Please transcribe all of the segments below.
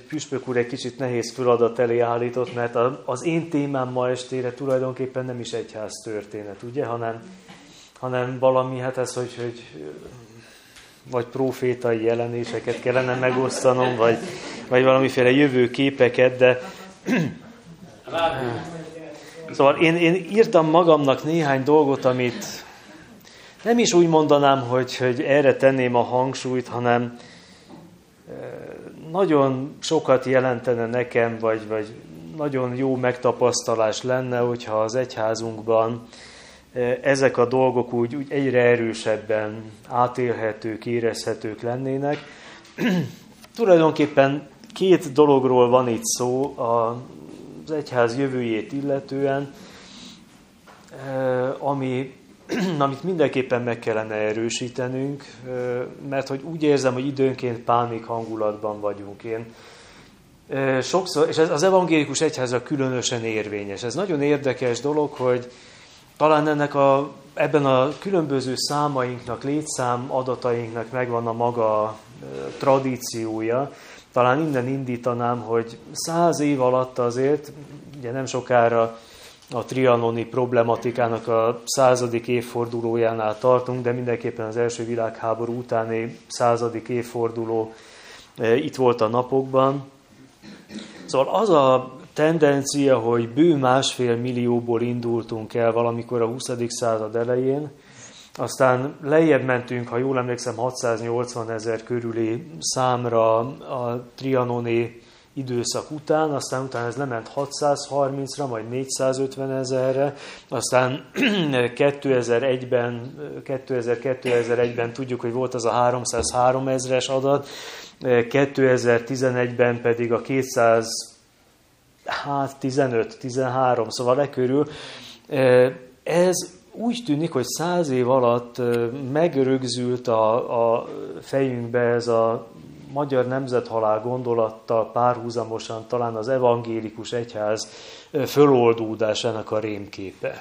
püspök úr egy kicsit nehéz feladat elé állított, mert az én témám ma estére tulajdonképpen nem is egyház történet, ugye, hanem valami, hát ez, hogy vagy profétai jelenéseket kellene megosztanom, vagy valamiféle jövőképeket, de szóval én írtam magamnak néhány dolgot, amit nem is úgy mondanám, hogy erre tenném a hangsúlyt, hanem nagyon sokat jelentene nekem, vagy nagyon jó megtapasztalás lenne, hogyha az egyházunkban ezek a dolgok úgy egyre erősebben átélhetők, érezhetők lennének. Tulajdonképpen két dologról van itt szó az egyház jövőjét illetően, amit mindenképpen meg kellene erősítenünk, mert hogy úgy érzem, hogy időnként pánik hangulatban vagyunk. Én sokszor, és ez az evangélikus egyházra különösen érvényes. Ez nagyon érdekes dolog, hogy talán ebben a különböző számainknak, létszám adatainknak megvan a maga tradíciója. Talán innen indítanám, hogy 100 év alatt azért, ugye nem sokára a trianoni problematikának a 100. évfordulójánál tartunk, de mindenképpen az első világháború utáni 100. évforduló itt volt a napokban. Szóval az a tendencia, hogy bő 1,5 millióból indultunk el valamikor a 20. század elején, aztán lejjebb mentünk, ha jól emlékszem, 680 000 körüli számra a trianoni időszak után, aztán utána ez lement 630-ra, majd 450 000-re, aztán 2001-ben tudjuk, hogy volt az a 303 000-es adat, 2011-ben pedig a 215-13, szóval körül. Ez úgy tűnik, hogy 100 év alatt megrögzült a fejünkbe ez a magyar nemzethalál gondolattal párhuzamosan talán az evangélikus egyház föloldódásának a rémképe.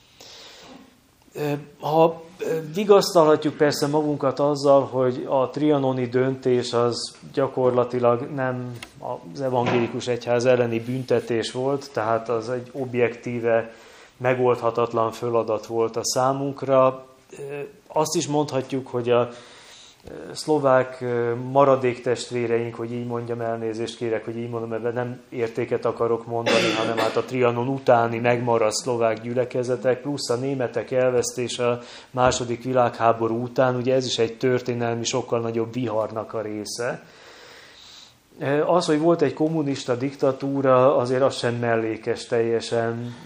Ha vigasztalhatjuk persze magunkat azzal, hogy a trianoni döntés az gyakorlatilag nem az evangélikus egyház elleni büntetés volt, tehát az egy objektíve megoldhatatlan feladat volt a számunkra. Azt is mondhatjuk, hogy a szlovák maradéktestvéreink, hogy így mondjam, elnézést kérek, hogy így mondom, mert nem értéket akarok mondani, hanem hát a Trianon utáni megmaradt szlovák gyülekezetek, plusz a németek elvesztése a II. Világháború után, ugye ez is egy történelmi, sokkal nagyobb viharnak a része. Az, hogy volt egy kommunista diktatúra, azért az sem mellékes teljesen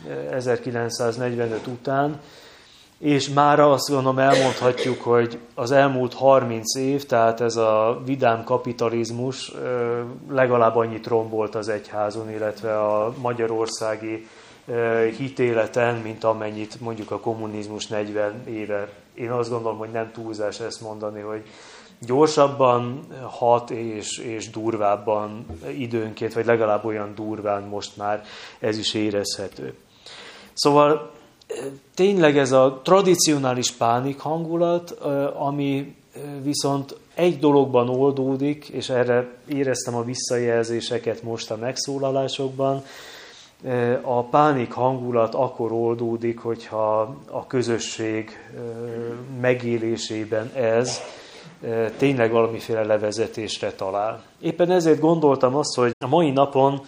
1945 után, és mára azt gondolom elmondhatjuk, hogy az elmúlt 30 év, tehát ez a vidám kapitalizmus legalább annyit rombolt az egyházon, illetve a magyarországi hitéleten, mint amennyit mondjuk a kommunizmus 40 éve. Én azt gondolom, hogy nem túlzás ezt mondani, hogy gyorsabban hat és durvábban időnként, vagy legalább olyan durván most már ez is érezhető. Szóval tényleg ez a tradicionális pánik hangulat, ami viszont egy dologban oldódik, és erre éreztem a visszajelzéseket most a megszólalásokban, a pánik hangulat akkor oldódik, hogyha a közösség megélésében ez tényleg valamiféle levezetésre talál. Éppen ezért gondoltam azt, hogy a mai napon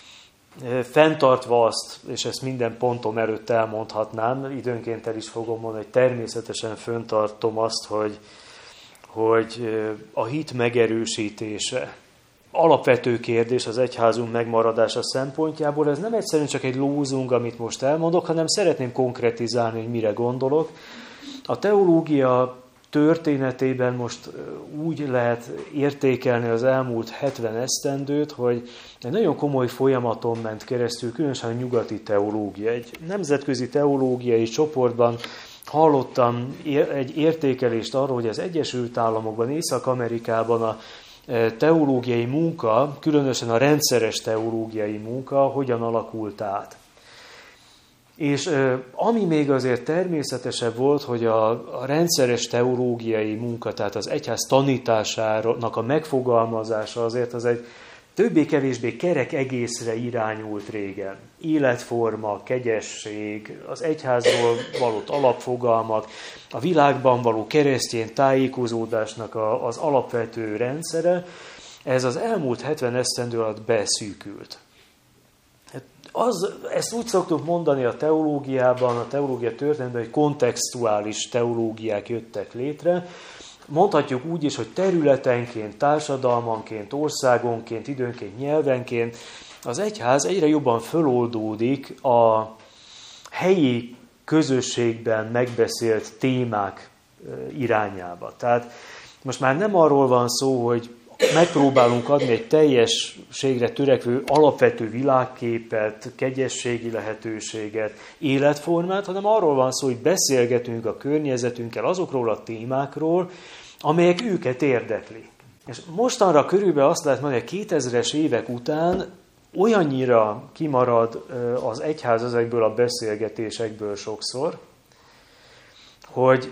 fenntartva azt, és ezt minden pontom előtt elmondhatnám, időnként el is fogom mondani, hogy természetesen fenntartom azt, hogy a hit megerősítése alapvető kérdés az egyházunk megmaradása szempontjából. Ez nem egyszerűen csak egy lózung, amit most elmondok, hanem szeretném konkretizálni, hogy mire gondolok. A teológia történetében most úgy lehet értékelni az elmúlt 70 esztendőt, hogy egy nagyon komoly folyamaton ment keresztül, különösen a nyugati teológia. Egy nemzetközi teológiai csoportban hallottam egy értékelést arról, hogy az Egyesült Államokban, Észak-Amerikában a teológiai munka, különösen a rendszeres teológiai munka hogyan alakult át. És ami még azért természetesebb volt, hogy a rendszeres teológiai munka, tehát az egyház tanításának a megfogalmazása azért az egy többé-kevésbé kerek egészre irányult régen. Életforma, kegyesség, az egyházról való alapfogalmak, a világban való keresztény tájékozódásnak az alapvető rendszere, ez az elmúlt 70 esztendő alatt beszűkült. Ezt úgy szoktuk mondani a teológiában, a teológia történetben, hogy kontextuális teológiák jöttek létre. Mondhatjuk úgy is, hogy területenként, társadalmanként, országonként, időnként, nyelvenként az egyház egyre jobban föloldódik a helyi közösségben megbeszélt témák irányába. Tehát most már nem arról van szó, hogy megpróbálunk adni egy teljességre törekvő alapvető világképet, kegyességi lehetőséget, életformát, hanem arról van szó, hogy beszélgetünk a környezetünkkel azokról a témákról, amelyek őket érdekli. És mostanra körülbelül azt lehet mondani, hogy 2000-es évek után olyannyira kimarad az egyház ezekből a beszélgetésekből sokszor, hogy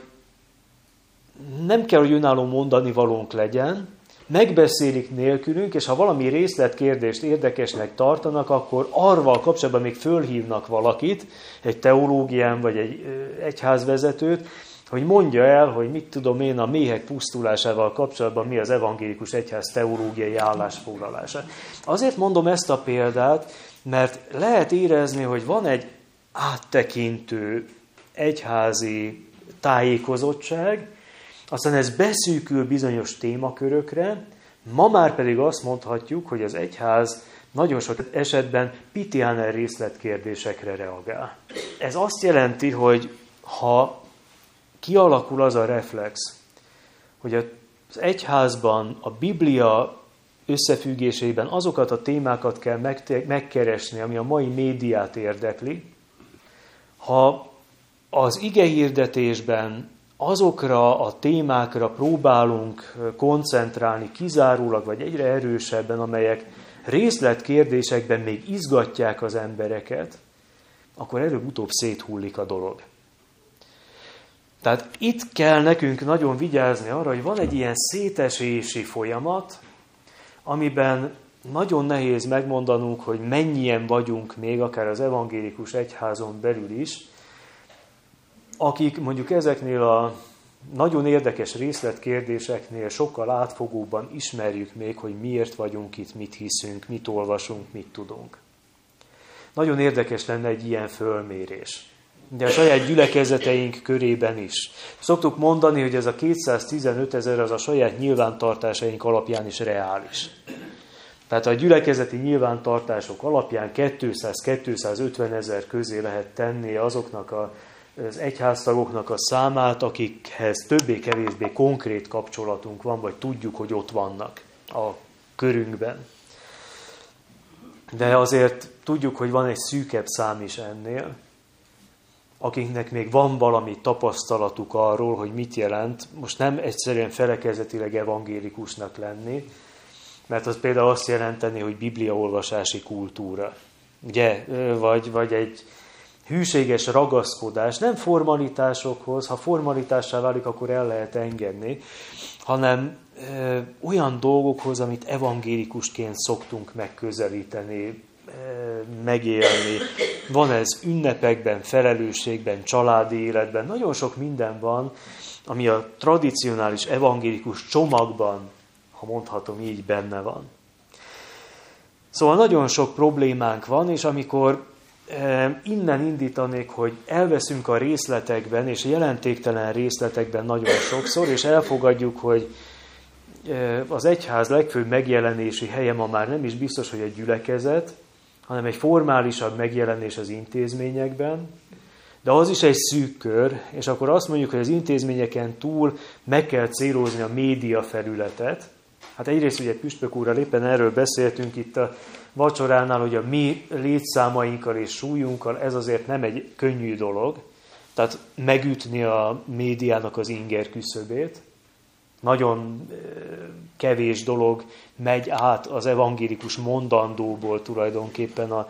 nem kell, hogy önálló mondani valónk legyen, megbeszélik nélkülünk, és ha valami részletkérdést érdekesnek tartanak, akkor arról kapcsolatban még fölhívnak valakit, egy teológián vagy egy egyházvezetőt, hogy mondja el, hogy mit tudom én a méhek pusztulásával kapcsolatban mi az evangélikus egyház teológiai állásfoglalása. Azért mondom ezt a példát, mert lehet érezni, hogy van egy áttekintő egyházi tájékozottság, aztán ez beszűkül bizonyos témakörökre, ma már pedig azt mondhatjuk, hogy az egyház nagyon sok esetben pitiáner részletkérdésekre reagál. Ez azt jelenti, hogy ha kialakul az a reflex, hogy az egyházban a Biblia összefüggésében azokat a témákat kell megkeresni, ami a mai médiát érdekli, ha az igehirdetésben azokra a témákra próbálunk koncentrálni kizárólag, vagy egyre erősebben, amelyek részletkérdésekben még izgatják az embereket, akkor előbb-utóbb széthullik a dolog. Tehát itt kell nekünk nagyon vigyázni arra, hogy van egy ilyen szétesési folyamat, amiben nagyon nehéz megmondanunk, hogy mennyien vagyunk még, akár az evangélikus egyházon belül is, akik mondjuk ezeknél a nagyon érdekes részletkérdéseknél sokkal átfogóbban ismerjük még, hogy miért vagyunk itt, mit hiszünk, mit olvasunk, mit tudunk. Nagyon érdekes lenne egy ilyen fölmérés. De a saját gyülekezeteink körében is. Szoktuk mondani, hogy ez a 215 000 az a saját nyilvántartásaink alapján is reális. Tehát a gyülekezeti nyilvántartások alapján 200-250 000 közé lehet tenni azoknak az egyháztagoknak a számát, akikhez többé-kevésbé konkrét kapcsolatunk van, vagy tudjuk, hogy ott vannak a körünkben. De azért tudjuk, hogy van egy szűkebb szám is ennél, akiknek még van valami tapasztalatuk arról, hogy mit jelent, most nem egyszerűen felekezetileg evangélikusnak lenni, mert az például azt jelenteni, hogy bibliaolvasási kultúra, ugye? Vagy egy hűséges ragaszkodás, nem formalitásokhoz, ha formalitássá válik, akkor el lehet engedni, hanem olyan dolgokhoz, amit evangélikusként szoktunk megközelíteni, megélni. Van ez ünnepekben, felelősségben, családi életben, nagyon sok minden van, ami a tradicionális evangélikus csomagban, ha mondhatom így, benne van. Szóval nagyon sok problémánk van, és amikor innen indítanék, hogy elveszünk a részletekben, és jelentéktelen részletekben nagyon sokszor, és elfogadjuk, hogy az egyház legfőbb megjelenési helye ma már nem is biztos, hogy egy gyülekezet, hanem egy formálisabb megjelenés az intézményekben, de az is egy szűk kör, és akkor azt mondjuk, hogy az intézményeken túl meg kell célozni a média felületet. Hát egyrészt ugye Püspök úrral éppen erről beszéltünk itt a vacsoránál, hogy a mi létszámainkkal és súlyunkkal ez azért nem egy könnyű dolog, tehát megütni a médiának az inger küszöbét. Nagyon kevés dolog megy át az evangélikus mondandóból tulajdonképpen a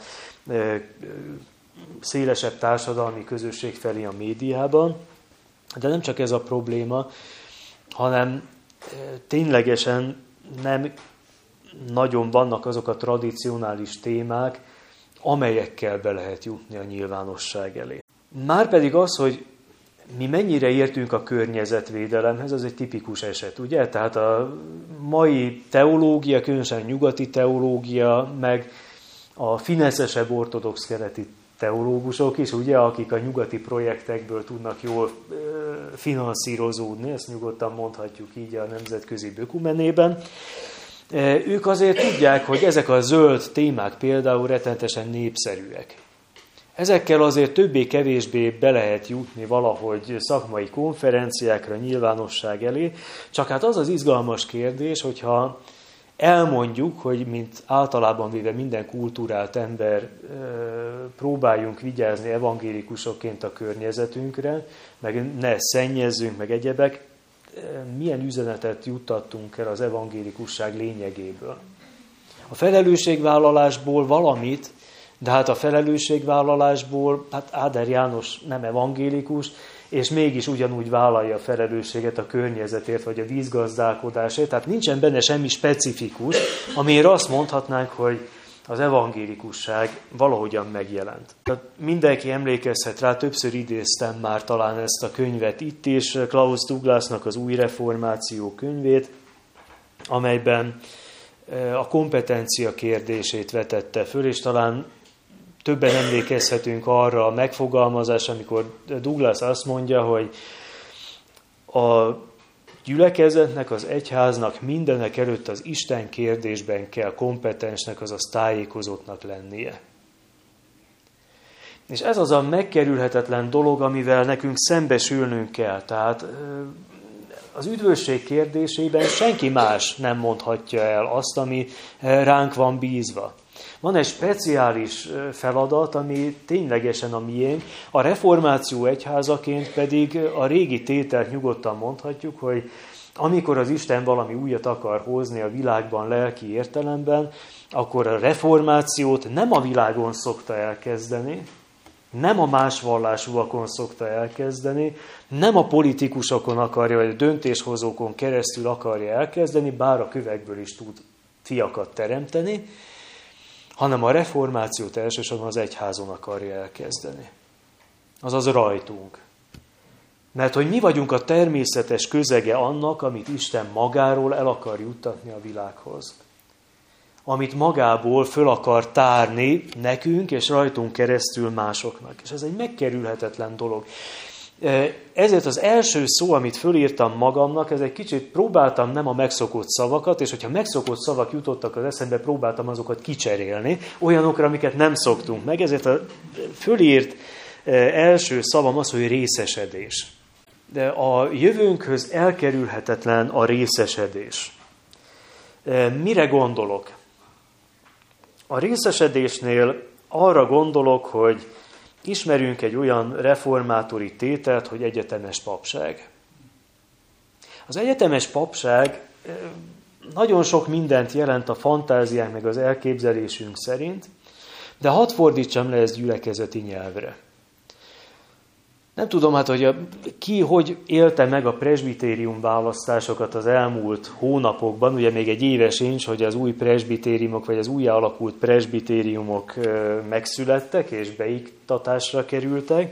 szélesebb társadalmi közösség felé a médiában. De nem csak ez a probléma, hanem ténylegesen nagyon vannak azok a tradicionális témák, amelyekkel be lehet jutni a nyilvánosság elé. Márpedig az, hogy mi mennyire értünk a környezetvédelemhez, az egy tipikus eset, ugye? Tehát a mai teológia, különösen nyugati teológia, meg a fineszesebb ortodox keleti teológusok is, ugye, akik a nyugati projektekből tudnak jól finanszírozódni, ezt nyugodtan mondhatjuk így a nemzetközi bökumenében. Ők azért tudják, hogy ezek a zöld témák például rettenetesen népszerűek. Ezekkel azért többé-kevésbé be lehet jutni valahogy szakmai konferenciákra, nyilvánosság elé, csak hát az az izgalmas kérdés, hogyha elmondjuk, hogy mint általában véve minden kultúrált ember próbáljunk vigyázni evangélikusokként a környezetünkre, meg ne szennyezzünk, meg egyebek, milyen üzenetet juttattunk el az evangélikusság lényegéből. A felelősségvállalásból valamit, de hát a felelősségvállalásból, hát Áder János nem evangélikus, és mégis ugyanúgy vállalja a felelősséget a környezetért, vagy a vízgazdálkodásért, tehát nincsen benne semmi specifikus, amiért azt mondhatnánk, hogy az evangélikusság valahogyan megjelent. Mindenki emlékezhet rá, többször idéztem már talán ezt a könyvet itt is, Klaus Douglasnak az Új Reformáció könyvét, amelyben a kompetencia kérdését vetette föl, és talán többen emlékezhetünk arra a megfogalmazásra, amikor Douglas azt mondja, hogy a gyülekezetnek, az egyháznak mindenek előtt az Isten kérdésben kell kompetensnek, azaz tájékozottnak lennie. És ez az a megkerülhetetlen dolog, amivel nekünk szembesülnünk kell. Tehát az üdvösség kérdésében senki más nem mondhatja el azt, ami ránk van bízva. Van egy speciális feladat, ami ténylegesen a miénk, a reformáció egyházaként pedig a régi tételt nyugodtan mondhatjuk, hogy amikor az Isten valami újat akar hozni a világban lelki értelemben, akkor a reformációt nem a világon szokta elkezdeni, nem a más vallásúakon szokta elkezdeni, nem a politikusokon akarja, vagy a döntéshozókon keresztül akarja elkezdeni, bár a kövekből is tud fiakat teremteni, hanem a reformációt elsősorban az egyházon akarja elkezdeni. Azaz rajtunk. Mert hogy mi vagyunk a természetes közege annak, amit Isten magáról el akar juttatni a világhoz. Amit magából föl akar tárni nekünk, és rajtunk keresztül másoknak. És ez egy megkerülhetetlen dolog. Ezért az első szó, amit fölírtam magamnak, ez egy kicsit próbáltam nem a megszokott szavakat, és hogyha megszokott szavak jutottak az eszembe, próbáltam azokat kicserélni, olyanokra, amiket nem szoktunk meg. Ezért a fölírt első szavam az, hogy részesedés. De a jövőnkhöz elkerülhetetlen a részesedés. Mire gondolok? A részesedésnél arra gondolok, hogy ismerünk egy olyan reformátori tételt, hogy egyetemes papság. Az egyetemes papság nagyon sok mindent jelent a fantáziánk meg az elképzelésünk szerint, de hadd fordítsam le ezt gyülekezeti nyelvre. Nem tudom, hát, hogy ki hogy élte meg a presbitérium választásokat az elmúlt hónapokban, ugye még egy éve sincs, hogy az új presbitériumok, vagy az újjá alakult presbitériumok megszülettek, és beiktatásra kerültek.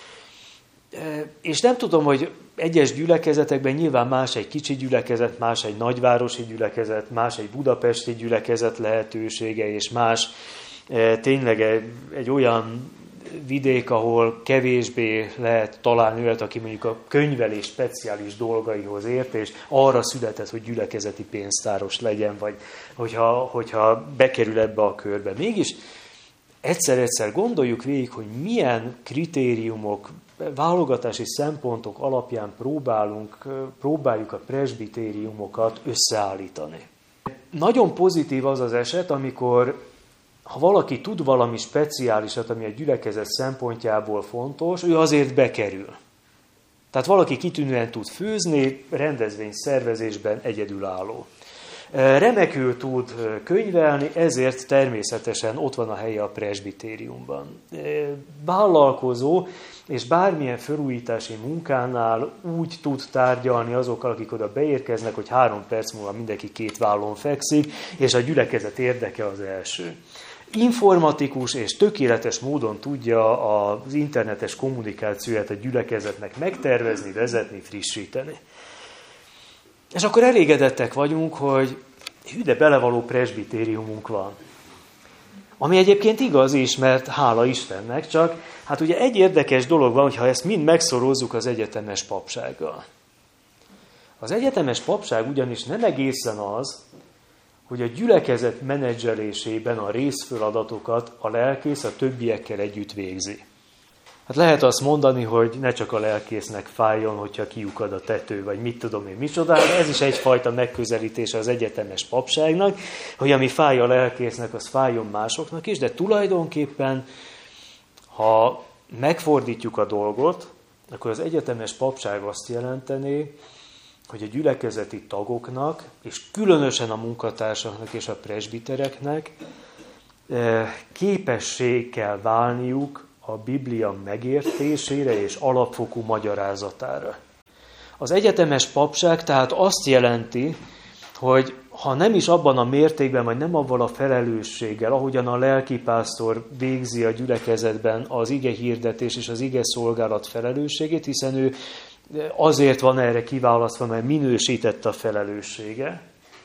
És nem tudom, hogy egyes gyülekezetekben nyilván más egy kicsi gyülekezet, más egy nagyvárosi gyülekezet, más egy budapesti gyülekezet lehetősége, és más tényleg egy olyan vidék, ahol kevésbé lehet találni olyat, aki mondjuk a könyvelés speciális dolgaihoz ért, és arra született, hogy gyülekezeti pénztáros legyen, vagy hogyha bekerül ebbe a körbe. Mégis egyszer-egyszer gondoljuk végig, hogy milyen kritériumok, válogatási szempontok alapján próbáljuk a presbitériumokat összeállítani. Nagyon pozitív az az eset, amikor ha valaki tud valami speciálisat, ami a gyülekezet szempontjából fontos, ő azért bekerül. Tehát valaki kitűnően tud főzni, rendezvény szervezésben egyedülálló. Remekül tud könyvelni, ezért természetesen ott van a helye a presbitériumban. Vállalkozó, és bármilyen felújítási munkánál úgy tud tárgyalni azokkal, akik oda beérkeznek, hogy 3 perc múlva mindenki 2 vállon fekszik, és a gyülekezet érdeke az első. Informatikus és tökéletes módon tudja az internetes kommunikációját a gyülekezetnek megtervezni, vezetni, frissíteni. És akkor elégedettek vagyunk, hogy de belevaló presbitériumunk van. Ami egyébként igaz is, mert hála Istennek, csak hát ugye egy érdekes dolog van, hogyha ezt mind megszorozzuk az egyetemes papsággal. Az egyetemes papság ugyanis nem egészen az, hogy a gyülekezet menedzselésében a részfeladatokat a lelkész a többiekkel együtt végzi. Hát lehet azt mondani, hogy ne csak a lelkésznek fájjon, hogyha kiukad a tető, vagy mit tudom én micsoda, ez is egyfajta megközelítése az egyetemes papságnak, hogy ami fáj a lelkésznek, az fájjon másoknak is, de tulajdonképpen, ha megfordítjuk a dolgot, akkor az egyetemes papság azt jelentené, hogy a gyülekezeti tagoknak, és különösen a munkatársaknak és a presbitereknek képessé kell válniuk a Biblia megértésére és alapfokú magyarázatára. Az egyetemes papság tehát azt jelenti, hogy ha nem is abban a mértékben, vagy nem avval a felelősséggel, ahogyan a lelkipásztor végzi a gyülekezetben az ige hirdetés és az ige szolgálat felelősségét, hiszen ő azért van erre kiválasztva, mert minősített a felelőssége,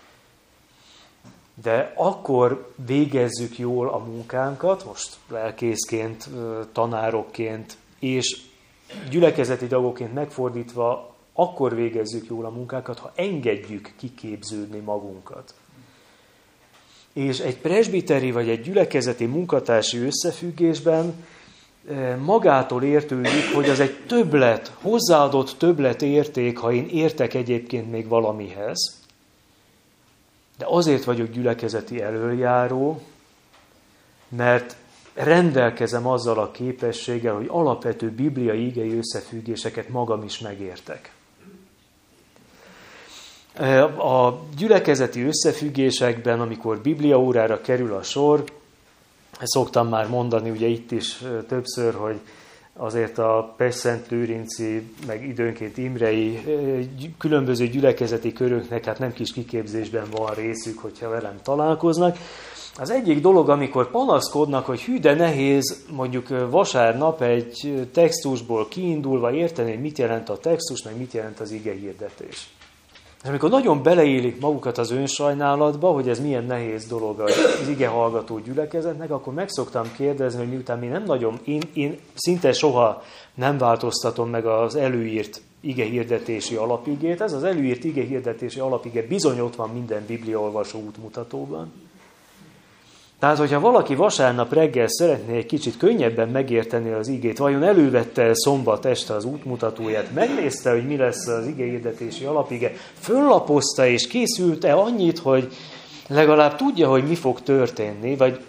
de akkor végezzük jól a munkánkat, most lelkészként, tanárokként és gyülekezeti tagokként megfordítva, akkor végezzük jól a munkánkat, ha engedjük kiképződni magunkat. És egy presbiteri vagy egy gyülekezeti munkatársi összefüggésben magától értődik, hogy az egy többlet, hozzáadott többlet érték, ha én értek egyébként még valamihez, de azért vagyok gyülekezeti elöljáró, mert rendelkezem azzal a képességgel, hogy alapvető bibliai igei összefüggéseket magam is megértek. A gyülekezeti összefüggésekben, amikor bibliaórára kerül a sor, szoktam már mondani, ugye itt is többször, hogy azért a Pest-Szent-Lőrinci, meg időnként imrei különböző gyülekezeti köröknek hát nem kis kiképzésben van részük, hogyha velem találkoznak. Az egyik dolog, amikor panaszkodnak, hogy hű, de nehéz mondjuk vasárnap egy textusból kiindulva érteni, hogy mit jelent a textus, meg mit jelent az ige hirdetés. És amikor nagyon beleélik magukat az önsajnálatba, hogy ez milyen nehéz dolog az ige hallgató gyülekezetnek, akkor meg szoktam kérdezni, hogy miután én szinte soha nem változtatom meg az előírt ige hirdetési alapigét. Ez az előírt ige hirdetési alapige bizony ott van minden bibliaolvasó útmutatóban. Tehát, hogyha valaki vasárnap reggel szeretné egy kicsit könnyebben megérteni az igét, vajon elővette szombat este az útmutatóját, megnézte, hogy mi lesz az igehirdetési alapige, föllapozta és készült-e annyit, hogy legalább tudja, hogy mi fog történni, vagy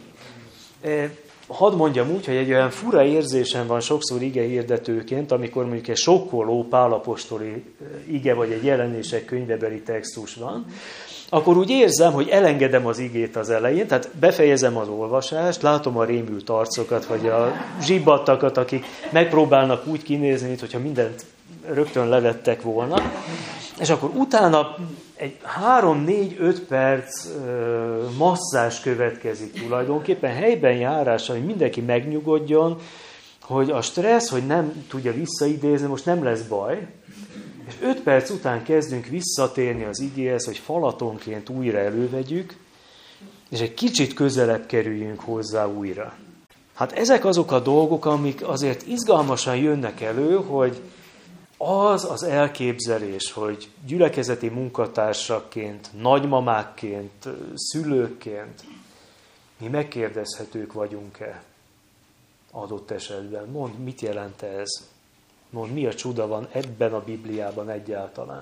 hadd mondjam úgy, hogy egy olyan fura érzésem van sokszor igehirdetőként, amikor mondjuk egy sokkoló Pál apostoli ige, vagy egy Jelenések könyvebeli textus van, akkor úgy érzem, hogy elengedem az igét az elején, tehát befejezem az olvasást, látom a rémült arcokat, vagy a zsibbattakat, akik megpróbálnak úgy kinézni, mintha mindent rögtön levettek volna, és akkor utána egy 3-4-5 perc masszázs következik tulajdonképpen, helyben járással, hogy mindenki megnyugodjon, hogy a stressz, hogy nem tudja visszaidézni, most nem lesz baj, és 5 perc után kezdünk visszatérni az igéhez, hogy falatonként újra elővegyük, és egy kicsit közelebb kerüljünk hozzá újra. Hát ezek azok a dolgok, amik azért izgalmasan jönnek elő, hogy az elképzelés, hogy gyülekezeti munkatársakként, nagymamákként, szülőkként mi megkérdezhetők vagyunk-e adott esetben. Mondd, mit jelent ez? Mondd, mi a csuda van ebben a Bibliában egyáltalán?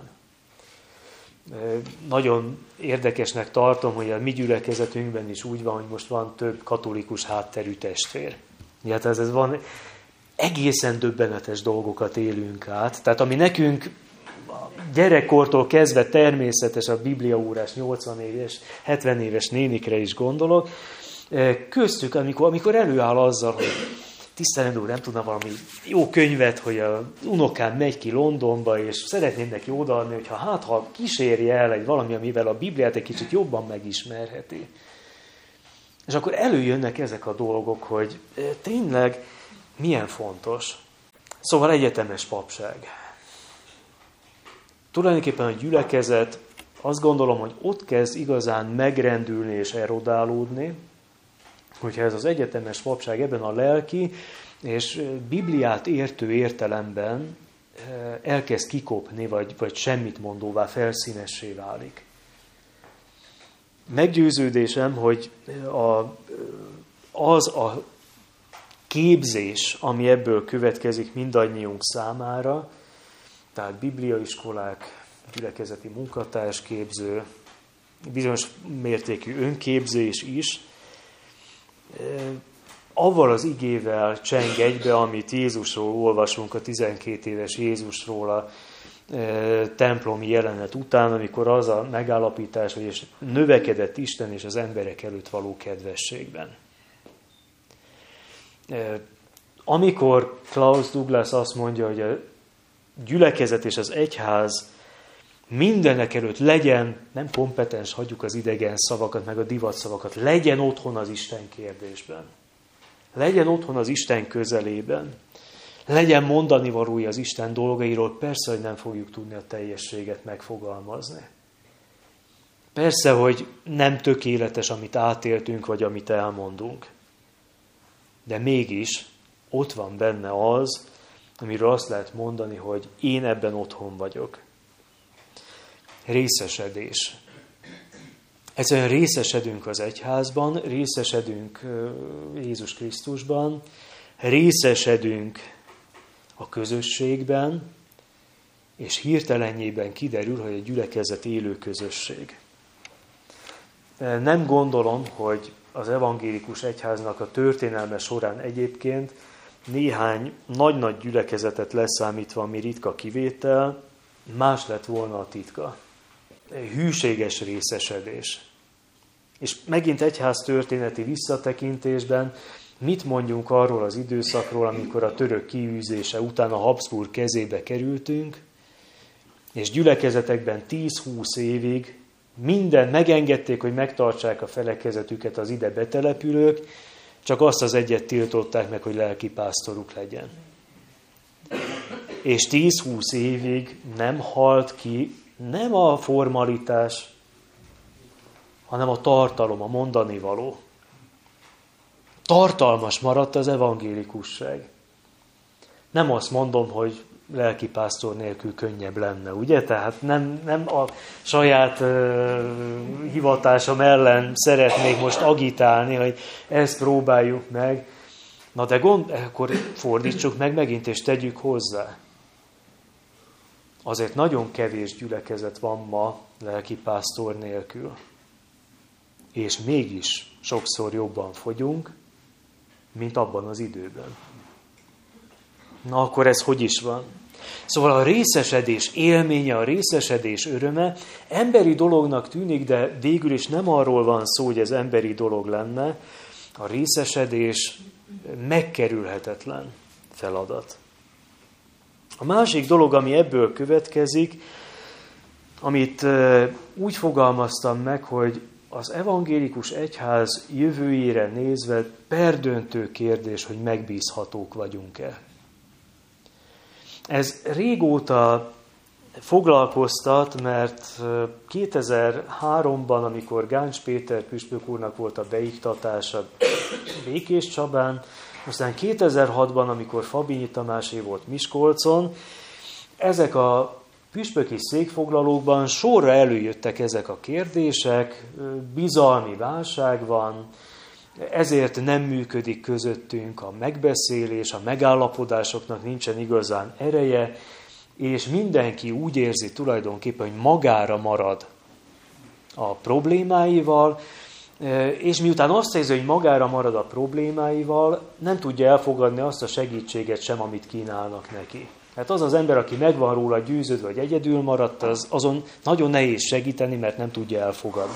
Nagyon érdekesnek tartom, hogy a mi gyülekezetünkben is úgy van, hogy most van több katolikus hátterű testvér. Hát ez van, egészen döbbenetes dolgokat élünk át. Tehát ami nekünk gyerekkortól kezdve természetes a bibliaórás 80 éves, 70 éves nénikre is gondolok. Köztük, amikor előáll azzal, hogy tisztelendő úr, nem tudna valami jó könyvet, hogy az unokám megy ki Londonba, és szeretném neki odaadni, hogyha ha kísérje el valami, amivel a Bibliát egy kicsit jobban megismerheti. És akkor előjönnek ezek a dolgok, hogy tényleg milyen fontos. Szóval egyetemes papság. Tulajdonképpen a gyülekezet, azt gondolom, hogy ott kezd igazán megrendülni és erodálódni, hogyha ez az egyetemes papság ebben a lelki és Bibliát értő értelemben elkezd kikopni, vagy semmit mondóvá, felszínessé válik. Meggyőződésem, hogy az a képzés, ami ebből következik mindannyiunk számára, tehát bibliaiskolák, gyülekezeti munkatársképző, bizonyos mértékű önképzés is, avval az igével cseng egybe, amit Jézusról olvasunk, a 12 éves Jézusról a templomi jelenet után, amikor az a megállapítás, hogy és növekedett Isten és az emberek előtt való kedvességben. Amikor Klaus Douglas azt mondja, hogy a gyülekezet és az egyház mindenek előtt legyen, nem kompetens, hagyjuk az idegen szavakat, meg a divat szavakat, legyen otthon az Isten kérdésben. Legyen otthon az Isten közelében. Legyen mondani valója az Isten dolgairól, persze, hogy nem fogjuk tudni a teljességet megfogalmazni. Persze, hogy nem tökéletes, amit átéltünk, vagy amit elmondunk. De mégis ott van benne az, amiről azt lehet mondani, hogy én ebben otthon vagyok. Részesedés. Egyszerűen részesedünk az egyházban, részesedünk Jézus Krisztusban, részesedünk a közösségben, és hirtelenjében kiderül, hogy a gyülekezet élő közösség. Nem gondolom, hogy az evangélikus egyháznak a történelme során egyébként néhány nagy-nagy gyülekezetet leszámítva, ami ritka kivétel, más lett volna a titka. Hűséges részesedés. És megint egyház történeti visszatekintésben mit mondjunk arról az időszakról, amikor a török kiűzése után a Habsburg kezébe kerültünk, és gyülekezetekben 10-20 évig minden megengedték, hogy megtartsák a felekezetüket az ide betelepülők, csak azt az egyet tiltották meg, hogy lelkipásztoruk legyen. És 10-20 évig nem halt ki nem a formalitás, hanem a tartalom, a mondani való. Tartalmas maradt az evangélikusság. Nem azt mondom, hogy lelkipásztor nélkül könnyebb lenne, ugye? Tehát nem a saját hivatásom ellen szeretnék most agitálni, hogy ezt próbáljuk meg. Na de akkor fordítsuk meg megint, és tegyük hozzá. Azért nagyon kevés gyülekezet van ma lelkipásztor nélkül. És mégis sokszor jobban fogyunk, mint abban az időben. Na akkor ez hogy is van? Szóval a részesedés élménye, a részesedés öröme emberi dolognak tűnik, de végül is nem arról van szó, hogy ez emberi dolog lenne. A részesedés megkerülhetetlen feladat. A másik dolog, ami ebből következik, amit úgy fogalmaztam meg, hogy az evangélikus egyház jövőjére nézve perdöntő kérdés, hogy megbízhatók vagyunk-e. Ez régóta foglalkoztat, mert 2003-ban, amikor Gáncs Péter püspök úrnak volt a beiktatása Békés Csabán, aztán 2006-ban, amikor Fabinyi Tamásé volt Miskolcon, ezek a püspöki székfoglalókban sorra előjöttek ezek a kérdések, bizalmi válság van, ezért nem működik közöttünk a megbeszélés, a megállapodásoknak nincsen igazán ereje, és mindenki úgy érzi tulajdonképpen, hogy magára marad a problémáival, és miután azt érzi, hogy magára marad a problémáival, nem tudja elfogadni azt a segítséget sem, amit kínálnak neki. Mert az az ember, aki meg van róla győződve, hogy egyedül maradt, azon nagyon nehéz segíteni, mert nem tudja elfogadni.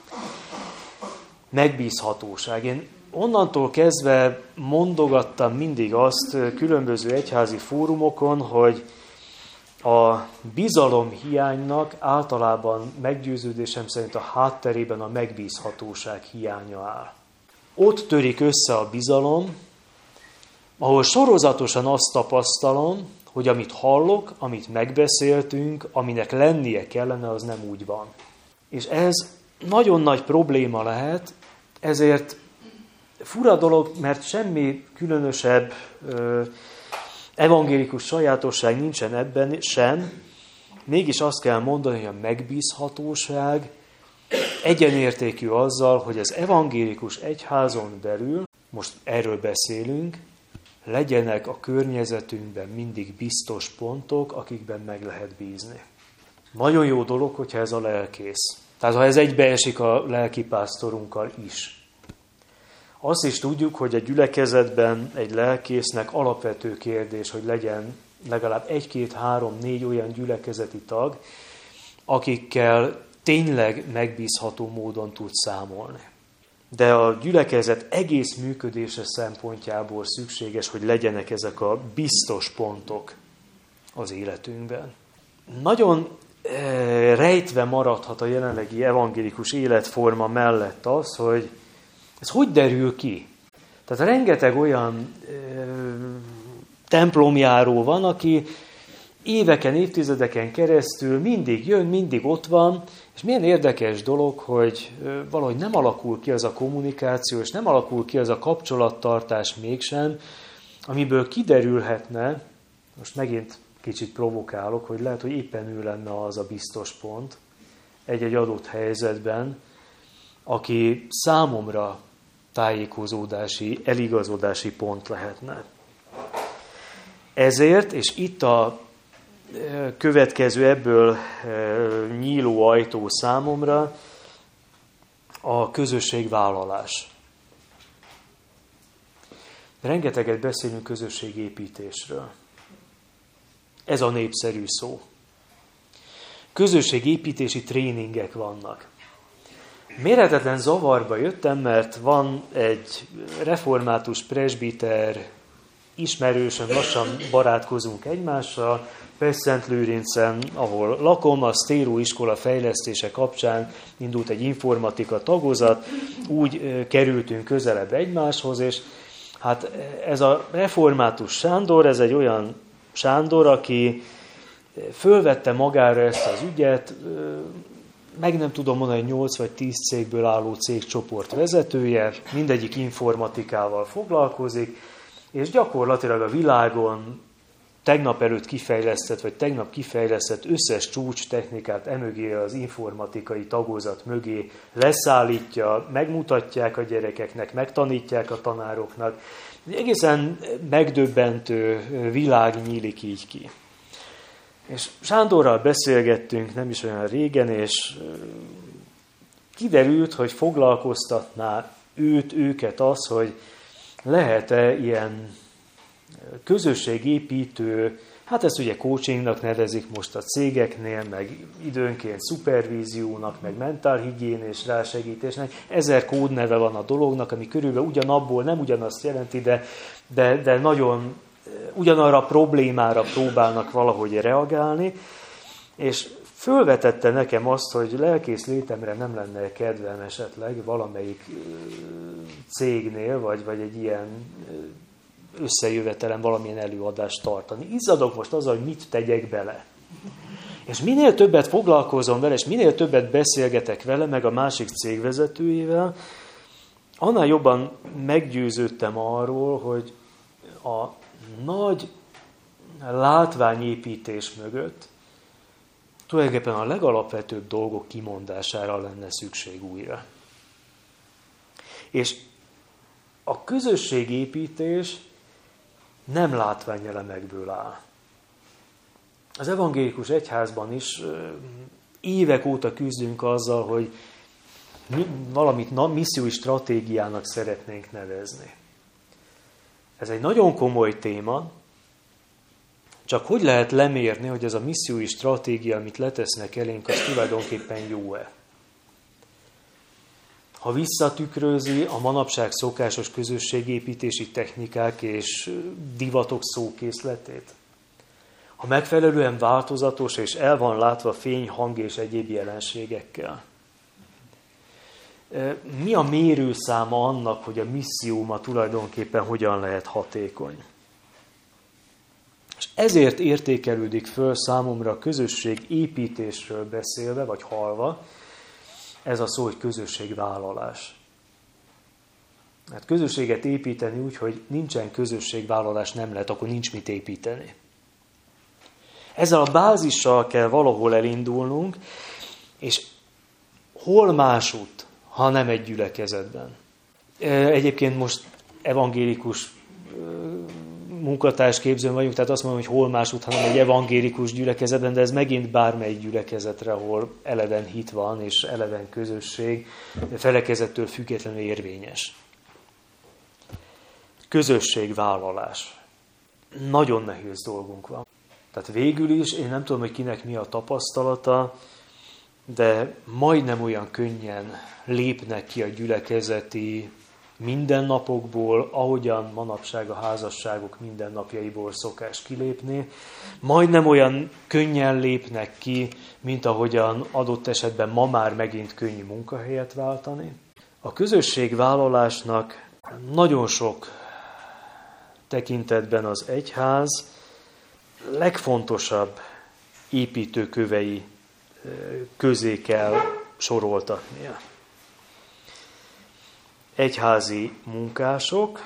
Megbízhatóság. Én onnantól kezdve mondogattam mindig azt különböző egyházi fórumokon, hogy a bizalom hiánynak általában meggyőződésem szerint a hátterében a megbízhatóság hiánya áll. Ott törik össze a bizalom, ahol sorozatosan azt tapasztalom, hogy amit hallok, amit megbeszéltünk, aminek lennie kellene, az nem úgy van. És ez nagyon nagy probléma lehet, ezért fura dolog, mert semmi különösebb evangélikus sajátosság nincsen ebben sem, mégis azt kell mondani, hogy a megbízhatóság egyenértékű azzal, hogy az evangélikus egyházon belül, most erről beszélünk, legyenek a környezetünkben mindig biztos pontok, akikben meg lehet bízni. Nagyon jó dolog, hogyha ez a lelkész. Tehát ha ez egybeesik a lelkipásztorunkkal is. Azt is tudjuk, hogy a gyülekezetben egy lelkésznek alapvető kérdés, hogy legyen legalább 1, 2, 3, 4 olyan gyülekezeti tag, akikkel tényleg megbízható módon tud számolni. De a gyülekezet egész működése szempontjából szükséges, hogy legyenek ezek a biztos pontok az életünkben. Nagyon rejtve maradhat a jelenlegi evangélikus életforma mellett az, hogy ez hogy derül ki? Tehát rengeteg olyan templomjáró van, aki éveken, évtizedeken keresztül mindig jön, mindig ott van, és milyen érdekes dolog, hogy valahogy nem alakul ki az a kommunikáció, és nem alakul ki az a kapcsolattartás mégsem, amiből kiderülhetne, most megint kicsit provokálok, hogy lehet, hogy éppen ő lenne az a biztos pont egy-egy adott helyzetben, aki számomra tájékozódási, eligazodási pont lehetne. Ezért, és itt a következő ebből nyíló ajtó számomra, a közösségvállalás. Rengeteget beszélünk közösségépítésről. Ez a népszerű szó. Közösségépítési tréningek vannak. Mérhetetlen zavarba jöttem, mert van egy református presbiter ismerősöm, lassan barátkozunk egymással, Pestszentlőrincen, ahol lakom, a Stéró iskola fejlesztése kapcsán indult egy informatika tagozat, úgy kerültünk közelebb egymáshoz, és hát ez a református Sándor, ez egy olyan Sándor, aki fölvette magára ezt az ügyet, meg nem tudom mondani, 8 vagy 10 cégből álló cégcsoport vezetője, mindegyik informatikával foglalkozik, és gyakorlatilag a világon tegnap előtt kifejlesztett, vagy tegnap kifejlesztett összes csúcs technikát emögé az informatikai tagozat mögé leszállítja, megmutatják a gyerekeknek, megtanítják a tanároknak. Egy egészen megdöbbentő világ nyílik így ki. És Sándorral beszélgettünk nem is olyan régen, és kiderült, hogy foglalkoztatná őket az, hogy lehet-e ilyen közösségépítő, hát ezt ugye coachingnak nevezik most a cégeknél, meg időnként szupervíziónak, meg mentálhigiénés rásegítésnek. 1000 kódneve van a dolognak, ami körülbelül ugyanabból nem ugyanazt jelenti, de nagyon ugyanarra a problémára próbálnak valahogy reagálni, és fölvetette nekem azt, hogy lelkész létemre nem lenne kedvem esetleg valamelyik cégnél, vagy egy ilyen összejövetelen valamilyen előadást tartani. Izzadok most azzal, hogy mit tegyek bele. És minél többet foglalkozom vele, és minél többet beszélgetek vele, meg a másik cégvezetőjével, annál jobban meggyőződtem arról, hogy a nagy látványépítés mögött tulajdonképpen a legalapvetőbb dolgok kimondására lenne szükség újra. És a közösségépítés nem látványelemekből áll. Az evangélikus egyházban is évek óta küzdünk azzal, hogy valamit missziói stratégiának szeretnénk nevezni. Ez egy nagyon komoly téma, Csak hogy lehet lemérni, hogy ez a missziói stratégia, amit letesznek elénk, az tulajdonképpen jó-e? Ha visszatükrözi a manapság szokásos közösségépítési technikák és divatok szókészletét? Ha megfelelően változatos és el van látva fény, hang és egyéb jelenségekkel? Mi a mérőszáma annak, hogy a misszióma tulajdonképpen hogyan lehet hatékony? És ezért értékelődik föl számomra a közösség építésről beszélve, vagy hallva, ez a szó, hogy közösségvállalás. Hát közösséget építeni úgy, hogy nincsen közösségvállalás, nem lehet, akkor nincs mit építeni. Ezzel a bázissal kell valahol elindulnunk, és hol másút, ha nem egy gyülekezetben. Egyébként most evangélikus munkatársképzőn vagyunk, tehát azt mondom, hogy hol másút, hanem egy evangélikus gyülekezetben, de ez megint bármelyik gyülekezetre, ahol eleven hit van, és eleven közösség, felekezettől függetlenül érvényes. Közösségvállalás. Nagyon nehéz dolgunk van. Tehát végül is, én nem tudom, hogy kinek mi a tapasztalata, de majdnem olyan könnyen lépnek ki a gyülekezeti mindennapokból, ahogyan manapság a házasságok mindennapjaiból szokás kilépni. Majdnem olyan könnyen lépnek ki, mint ahogyan adott esetben ma már megint könnyű munkahelyet váltani. A közösségvállalásnak nagyon sok tekintetben az egyház legfontosabb építőkövei közé kell soroltatnia. Egyházi munkások,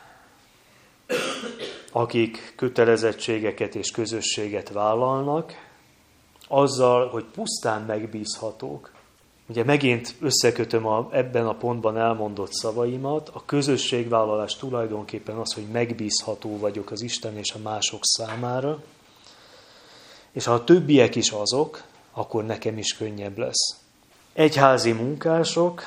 akik kötelezettségeket és közösséget vállalnak, azzal, hogy pusztán megbízhatók. Ugye megint összekötöm ebben a pontban elmondott szavaimat, a közösségvállalás tulajdonképpen az, hogy megbízható vagyok az Isten és a mások számára, és ha a többiek is azok, akkor nekem is könnyebb lesz. Egyházi munkások,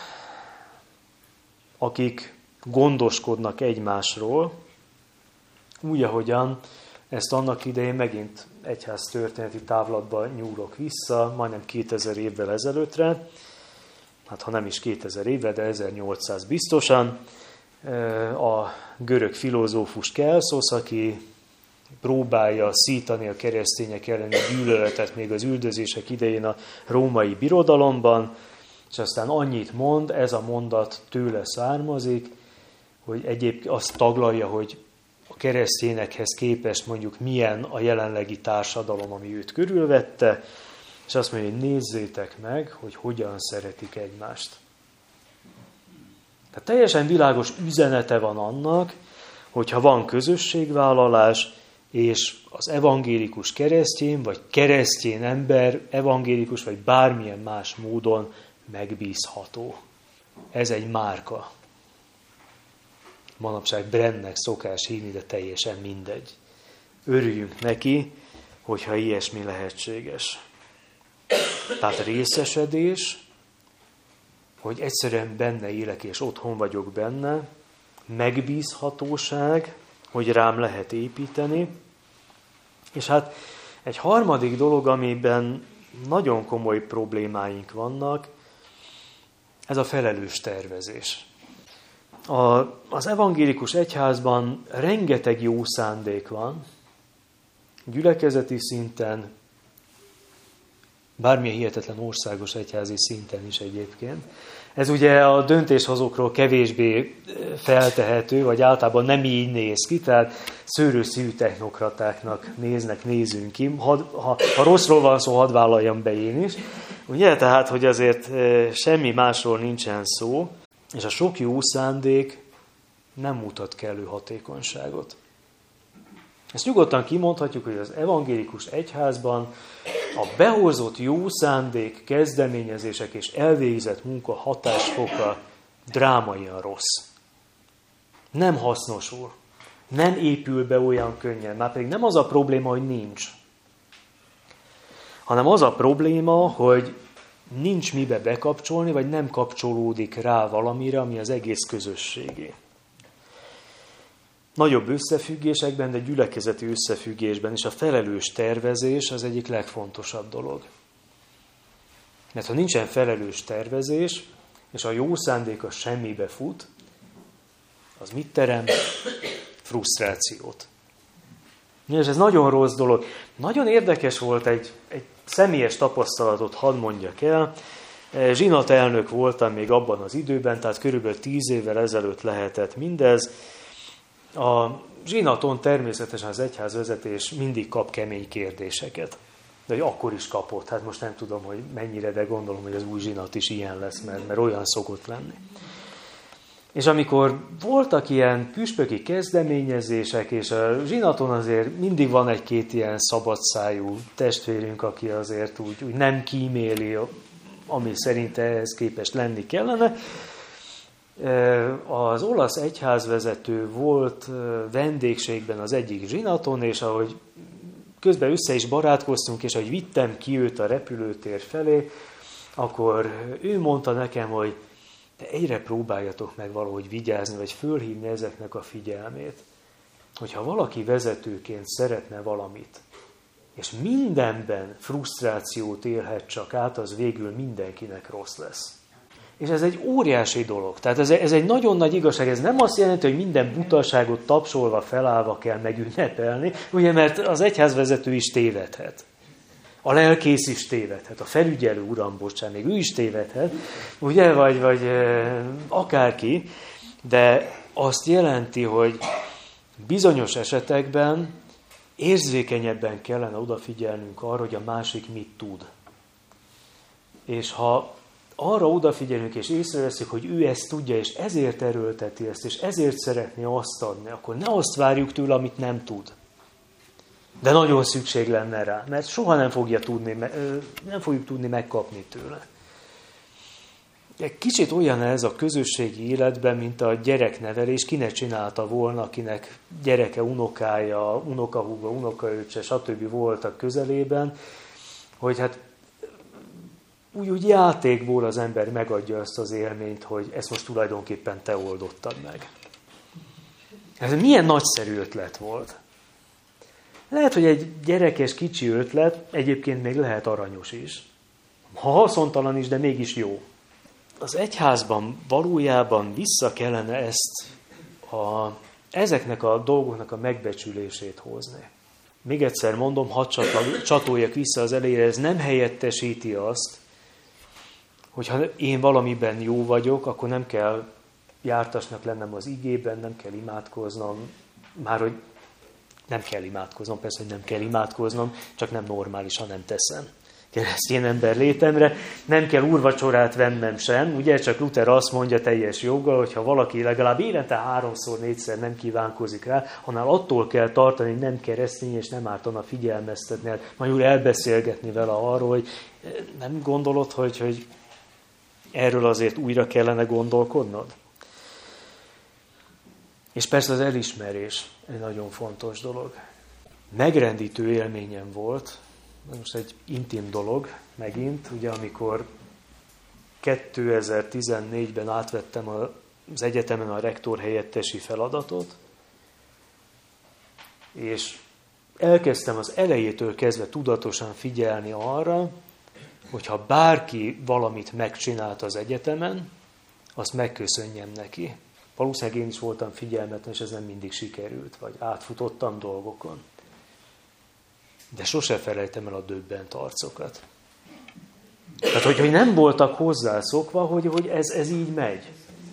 akik gondoskodnak egymásról, úgy, ahogyan ezt annak idején megint egyház történeti távlatban nyúlok vissza, majdnem 2000 évvel ezelőttre, hát ha nem is 2000 évvel, de 1800 biztosan, a görög filozófus Kelszos, aki próbálja szítani a keresztények elleni gyűlöletet még az üldözések idején a római birodalomban, és aztán annyit mond, ez a mondat tőle származik, hogy egyébként azt taglalja, hogy a keresztényekhez képest mondjuk milyen a jelenlegi társadalom, ami őt körülvette, és azt mondja, hogy nézzétek meg, hogy hogyan szeretik egymást. Tehát teljesen világos üzenete van annak, hogyha van közösségvállalás, és az evangélikus keresztény, vagy keresztény ember, evangélikus, vagy bármilyen más módon megbízható. Ez egy márka. Manapság brandnek szokás hívni, de teljesen mindegy. Örüljünk neki, hogyha ilyesmi lehetséges. Tehát részesedés, hogy egyszerűen benne élek és otthon vagyok benne, megbízhatóság, hogy rám lehet építeni, és hát egy harmadik dolog, amiben nagyon komoly problémáink vannak, ez a felelős tervezés. Az evangélikus egyházban rengeteg jó szándék van, gyülekezeti szinten, bármilyen hihetetlen országos egyházi szinten is egyébként. Ez ugye a döntéshozókról kevésbé feltehető, vagy általában nem így néz ki, tehát szőrőszívű technokratáknak nézünk ki. Ha rosszról van szó, hadd vállaljam be én is. Ugye, tehát, hogy azért semmi másról nincsen szó, és a sok jó szándék nem mutat kellő hatékonyságot. Ezt nyugodtan kimondhatjuk, hogy az evangélikus egyházban a behozott jó szándék, kezdeményezések és elvégzett munka hatásfoka drámaian rossz. Nem hasznosul, nem épül be olyan könnyen, már pedig nem az a probléma, hogy nincs, hanem az a probléma, hogy nincs mibe bekapcsolni, vagy nem kapcsolódik rá valamire, ami az egész közösségé. Nagyobb összefüggésekben, de gyülekezeti összefüggésben is a felelős tervezés az egyik legfontosabb dolog. Mert ha nincsen felelős tervezés, és a jó szándék a semmibe fut, az mit terem? Frusztrációt. És ez nagyon rossz dolog. Nagyon érdekes volt egy személyes tapasztalatot, hadd mondjak el. Zsinat elnök voltam még abban az időben, tehát körülbelül 10 évvel ezelőtt lehetett mindez. A zsinaton természetesen az egyházvezetés mindig kap kemény kérdéseket. De hogy akkor is kapott, hát most nem tudom, hogy mennyire, de gondolom, hogy az új zsinat is ilyen lesz, mert olyan szokott lenni. És amikor voltak ilyen püspöki kezdeményezések, és a zsinaton azért mindig van egy-két ilyen szabadszájú testvérünk, aki azért úgy nem kíméli, ami szerint ehhez képest lenni kellene. Az olasz egyházvezető volt vendégségben az egyik zsinaton, és ahogy közben össze is barátkoztunk, és ahogy vittem ki őt a repülőtér felé, akkor ő mondta nekem, hogy de egyre próbáljatok meg valahogy vigyázni, vagy fölhívni ezeknek a figyelmét, hogyha valaki vezetőként szeretne valamit, és mindenben frusztrációt élhet csak át, az végül mindenkinek rossz lesz. És ez egy óriási dolog. Tehát ez egy nagyon nagy igazság. Ez nem azt jelenti, hogy minden butaságot tapsolva, felállva kell megünnepelni, ugye, mert az egyházvezető is tévedhet. A lelkész is tévedhet, a felügyelő, uram, bocsánat, még ő is tévedhet, ugye, vagy akárki, de azt jelenti, hogy bizonyos esetekben érzékenyebben kellene odafigyelnünk arra, hogy a másik mit tud. És ha arra odafigyelünk és észreveszünk, hogy ő ezt tudja, és ezért erőlteti ezt, és ezért szeretné azt adni, akkor ne azt várjuk tőle, amit nem tud. De nagyon szükség lenne rá, mert soha nem fogjuk tudni megkapni tőle. Egy kicsit olyan ez a közösségi életben, mint a gyereknevelés, ki ne csinálta volna, akinek gyereke, unokája, unokahúga, unokaöccse, stb. Voltak közelében, hogy hát úgy játékból az ember megadja azt az élményt, hogy ezt most tulajdonképpen te oldottad meg. Ez milyen nagyszerű ötlet volt. Lehet, hogy egy gyerekes kicsi ötlet, egyébként még lehet aranyos is. Ha haszontalan is, de mégis jó. Az egyházban valójában vissza kellene ezeknek a dolgoknak a megbecsülését hozni. Még egyszer mondom, hadd csatoljak vissza az elejére, ez nem helyettesíti azt, hogyha én valamiben jó vagyok, akkor nem kell jártasnak lennem az igében, nem kell imádkoznom, már hogy nem kell imádkoznom, persze, hogy nem kell imádkoznom, csak nem normálisan nem teszem. Keresztény ember létemre, nem kell úrvacsorát vennem sem, ugye, csak Luther azt mondja teljes joggal, hogyha valaki legalább évente 3-4-szer nem kívánkozik rá, annál attól kell tartani, hogy nem keresztény, és nem ártana figyelmeztetni, majd elbeszélgetni vele arról, hogy nem gondolod, hogy erről azért újra kellene gondolkodnod? És persze az elismerés egy nagyon fontos dolog. Megrendítő élményem volt, most egy intim dolog megint, ugye amikor 2014-ben átvettem az egyetemen a rektor helyettesi feladatot, és elkezdtem az elejétől kezdve tudatosan figyelni arra, hogyha bárki valamit megcsinált az egyetemen, azt megköszönjem neki. Valószínűleg én is voltam figyelmetlen, és ez nem mindig sikerült, vagy átfutottam dolgokon. De sose felejtem el a döbbent arcokat. Tehát, hogy nem voltak hozzászokva, hogy ez így megy.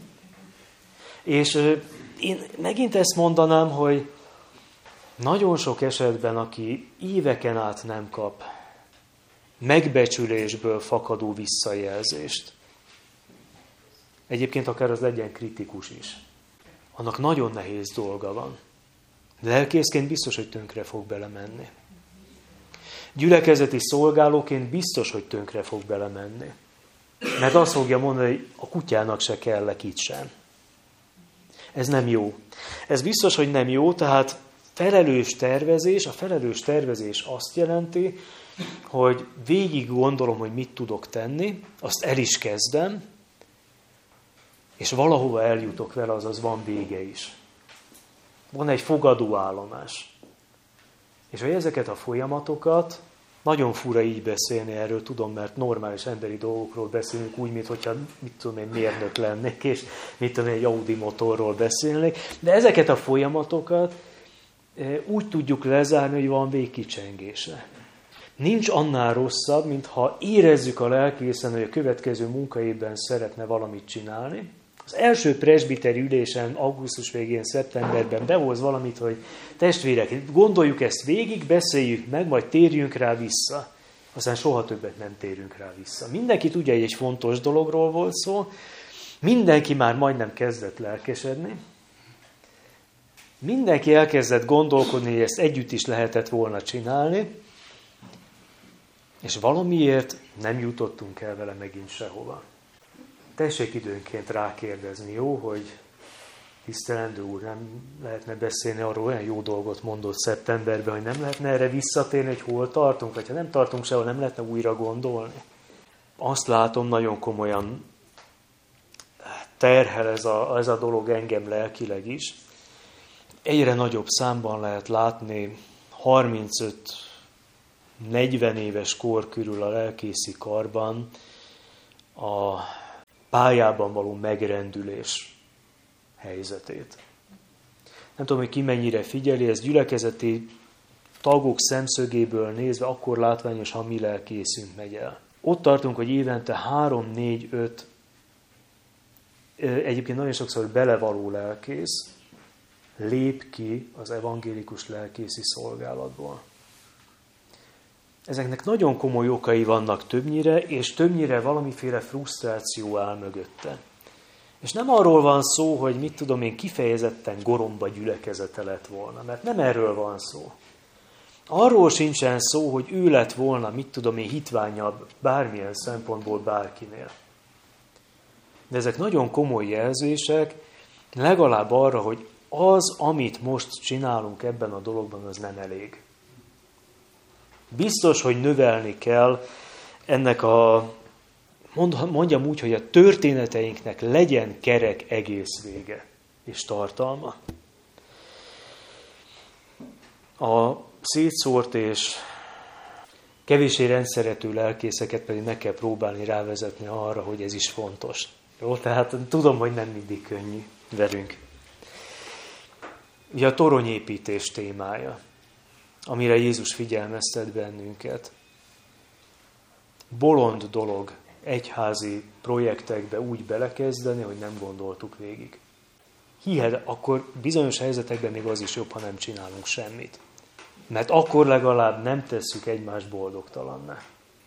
És én megint ezt mondanám, hogy nagyon sok esetben, aki éveken át nem kap megbecsülésből fakadó visszajelzést, egyébként akár az legyen kritikus is, annak nagyon nehéz dolga van. Lelkészként biztos, hogy tönkre fog belemenni. Gyülekezeti szolgálóként biztos, hogy tönkre fog belemenni. Mert azt fogja mondani, hogy a kutyának se kellek itt sem. Ez nem jó. Ez biztos, hogy nem jó, tehát felelős tervezés, a felelős tervezés azt jelenti, hogy végig gondolom, hogy mit tudok tenni, azt el is kezdem, és valahova eljutok vele, azaz van vége is. van egy fogadóállomás. És hogy ezeket a folyamatokat, nagyon fura így beszélni erről, tudom, mert normális emberi dolgokról beszélünk úgy, mintha, mit tudom én, mérnök lennék, és mit tudom én, egy Audi motorról beszélnék. De ezeket a folyamatokat úgy tudjuk lezárni, hogy van végkicsengése. Nincs annál rosszabb, mintha érezzük a lelkészen, hogy a következő munkaévben szeretne valamit csinálni. Az első presbiteri ülésen, augusztus végén, szeptemberben behoz valamit, hogy testvérek, gondoljuk ezt végig, beszéljük meg, majd térjünk rá vissza. Aztán soha többet nem térünk rá vissza. Mindenki tudja, hogy egy fontos dologról volt szó, mindenki már majdnem kezdett lelkesedni, mindenki elkezdett gondolkodni, hogy ezt együtt is lehetett volna csinálni, és valamiért nem jutottunk el vele megint sehova. Tessék időnként rákérdezni, jó, hogy tisztelendő úr, nem lehetne beszélni arról, olyan jó dolgot mondott szeptemberben, hogy nem lehetne erre visszatérni, hogy hol tartunk, vagy ha nem tartunk sehol, nem lehetne újra gondolni. Azt látom, nagyon komolyan terhel ez a dolog engem lelkileg is. Egyre nagyobb számban lehet látni 35-40 éves kor körül a lelkészi karban a pályában való megrendülés helyzetét. Nem tudom, hogy ki mennyire figyeli, ez gyülekezeti tagok szemszögéből nézve akkor látványos, ha a mi lelkészünk megy el. Ott tartunk, hogy évente 3-4-5 egyébként nagyon sokszor belevaló lelkész lép ki az evangélikus lelkészi szolgálatból. Ezeknek nagyon komoly okai vannak többnyire, és többnyire valamiféle frusztráció áll mögötte. És nem arról van szó, hogy mit tudom én, kifejezetten goromba gyülekezete lett volna, mert nem erről van szó. Arról sincsen szó, hogy ő lett volna, mit tudom én, hitványabb bármilyen szempontból bárkinél. De ezek nagyon komoly jelzések, legalább arra, hogy az, amit most csinálunk ebben a dologban, az nem elég. Biztos, hogy növelni kell ennek mondjam úgy, hogy a történeteinknek legyen kerek egész vége és tartalma. A szétszórt és kevéssé rendszerető lelkészeket pedig meg kell próbálni rávezetni arra, hogy ez is fontos. Jó, tehát tudom, hogy nem mindig könnyű velünk. Ugye a toronyépítés témája, amire Jézus figyelmeztet bennünket. Bolond dolog egyházi projektekbe úgy belekezdeni, hogy nem gondoltuk végig. Akkor bizonyos helyzetekben még az is jobb, ha nem csinálunk semmit. Mert akkor legalább nem tesszük egymást boldogtalanná.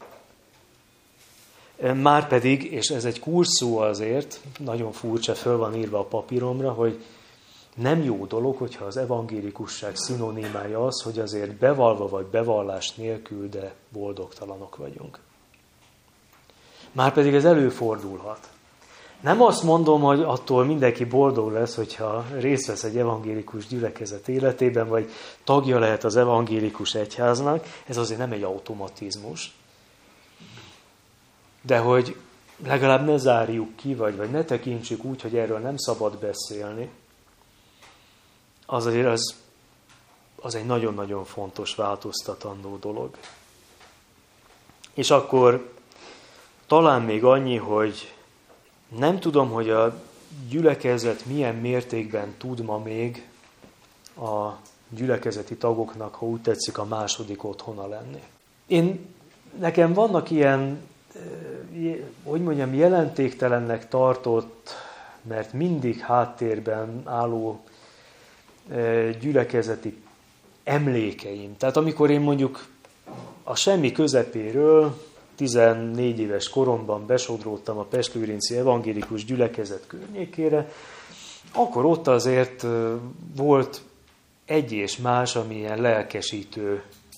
Márpedig, és ez egy kurszó azért, nagyon furcsa, föl van írva a papíromra, hogy nem jó dolog, hogyha az evangélikusság szinonimája az, hogy azért bevalva vagy bevallás nélkül, de boldogtalanok vagyunk. Márpedig ez előfordulhat. Nem azt mondom, hogy attól mindenki boldog lesz, hogyha részt vesz egy evangélikus gyülekezet életében, vagy tagja lehet az evangélikus egyháznak, ez azért nem egy automatizmus. De hogy legalább ne zárjuk ki, vagy ne tekintsük úgy, hogy erről nem szabad beszélni, az azért az egy nagyon-nagyon fontos változtatandó dolog. És akkor talán még annyi, hogy nem tudom, hogy a gyülekezet milyen mértékben tud ma még a gyülekezeti tagoknak, ha úgy tetszik, a második otthona lenni. Nekem vannak ilyen, hogy mondjam, jelentéktelennek tartott, mert mindig háttérben álló gyülekezeti emlékeim. Tehát amikor én mondjuk a semmi közepéről 14 éves koromban besodródtam a Pest-Lőrinci evangélikus gyülekezet környékére, akkor ott azért volt egy és más, ami ilyen lelkesítő